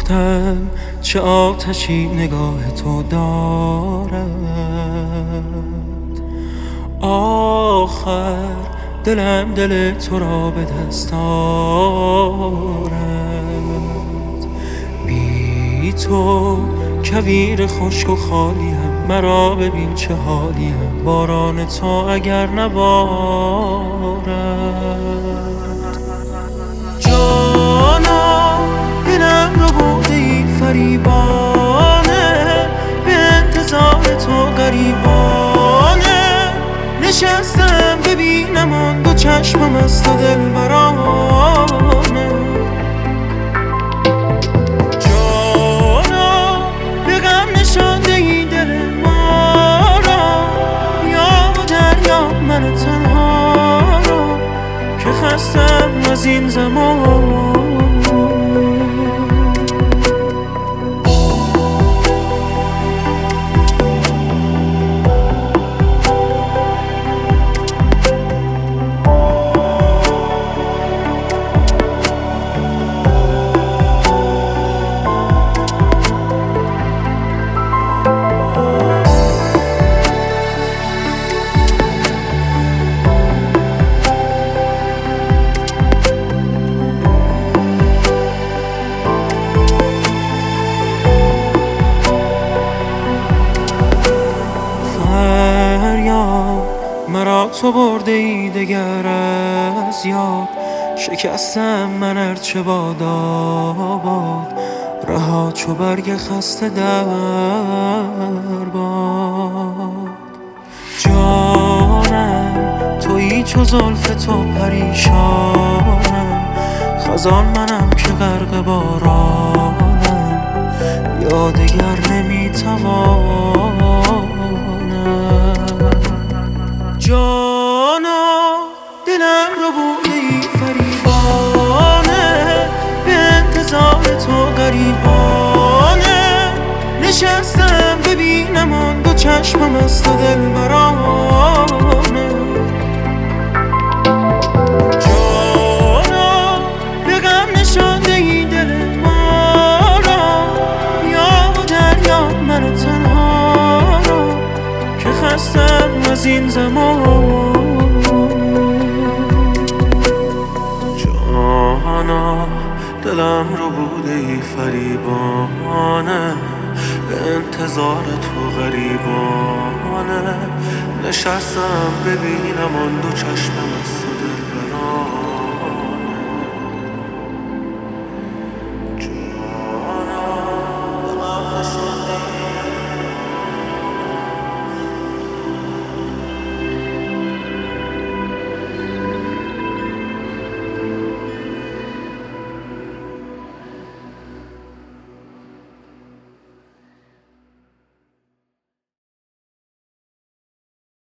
گفتم چه آتشی نگاه تو دارد، آخر دلم دل تو را به دست آرد. بی تو کویر خشک و خالیم، مرا ببین چه حالیم، باران تو اگر نبارد. جانا دلم رو بردی فریبانه، به انتظار تو غریبانه نشستم ببینم آن دو چشمم از تو دلبرانه. جانا به غم نشانده ای دل ما را، یا و دریا من تنها را که خستم از این زمان. مرا تو برده ای دگر از یاد، شکستم من ارچه باد آباد، رها چو برگ خسته در باد. جانم تویی چو زلف تو پریشانم، خزان منم که غرق بارانم، یا دگر نمیتوانم. جانا دلم رو بردی فریبانه، به انتظار تو غریبانه نشستم ببینم آن دو چشمم از تو دلبرانه. جانا به غم نشانده ای دل ما را، یا و دریا من تنها را که خستم از این زمان. جانا دلم رو بوده ای فریبانه، به انتظار تو غریبانه نشستم ببینم آن دو چشمم از